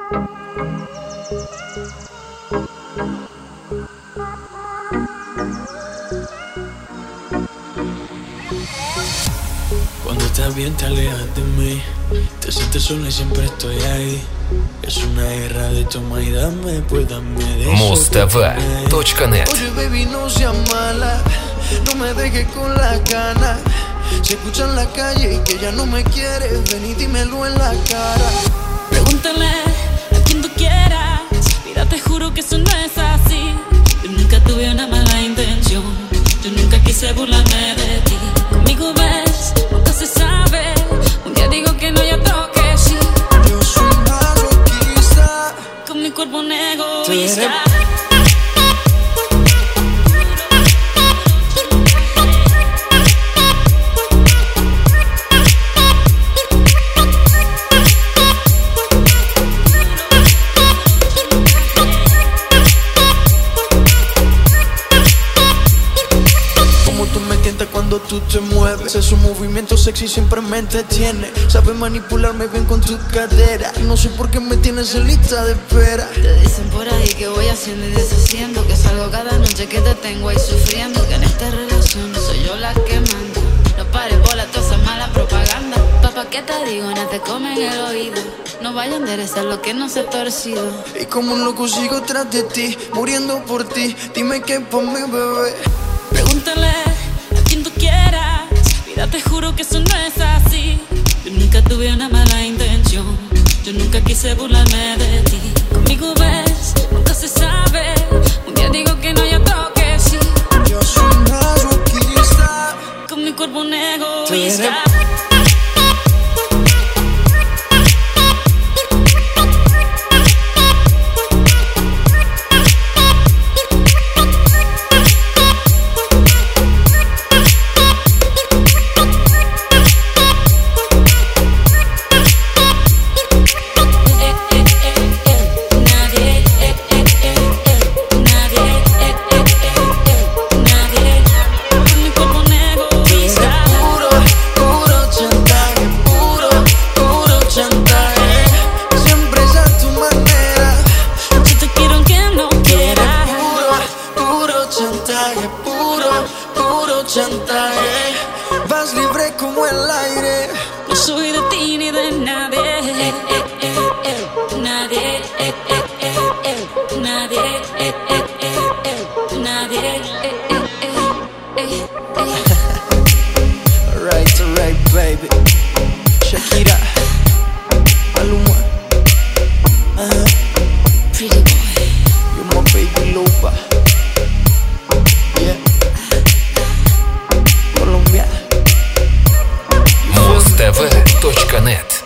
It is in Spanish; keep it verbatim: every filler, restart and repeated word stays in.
Cuando estás bien te alejas de mí, te sientes sola y siempre estoy ahí. Es una guerra de toma y dame, pues dame de eso. Муз-ТВ точка нет. Oye baby, no seas mala, no me dejes con la gana. Se escucha en la calle y que ya no me quieres, ven y dímelo en la cara. Pregúntale a quien tú quieras, mira te juro que eso no es así. Yo nunca tuve una mala intención, yo nunca quise burlarme de ti. Conmigo ves, nunca se sabe, un día digo que no y otro que sí. Yo soy masoquista, Con mi cuerpo un tú eres- egoísta. Cuando tú te mueves, es un movimiento sexy, siempre me entretiene. Sabes manipularme bien con tu cadera. No sé por qué me tienes en lista de espera. Te dicen por ahí que voy haciendo y deshaciendo, que salgo cada noche que te tengo ahí sufriendo, que en esta relación soy yo la que manda. No pares bola toda esa mala propaganda. Papá, ¿qué te digo? No te comen el oído. No vaya a enderezar lo que no se ha torcido. Y como un loco sigo tras de ti, muriendo por ti. Dime qué por mi bebé. Pregúntale a quien tú quieras, mira te juro que eso no es así. Yo nunca tuve una mala intención, yo nunca quise burlarme de ti. Conmigo ves, nunca se sabe, un día digo que no y otro que sí. Yo soy masoquista, Con mi cuerpo un tú eres- egoísta. chantaje. Vas libre como el aire. No soy de ti ni de nadie. Eh, eh, eh, eh. Nadie. Eh, eh, eh, eh. Nadie. Eh, eh, eh, eh. Nadie. Eh, eh, eh, eh, eh. Alright, alright, baby. Shakira, Maluma, uh-huh. Pretty boy. You're my baby Lupa. Yeah. Colombia. Муз-ТВ точка нет.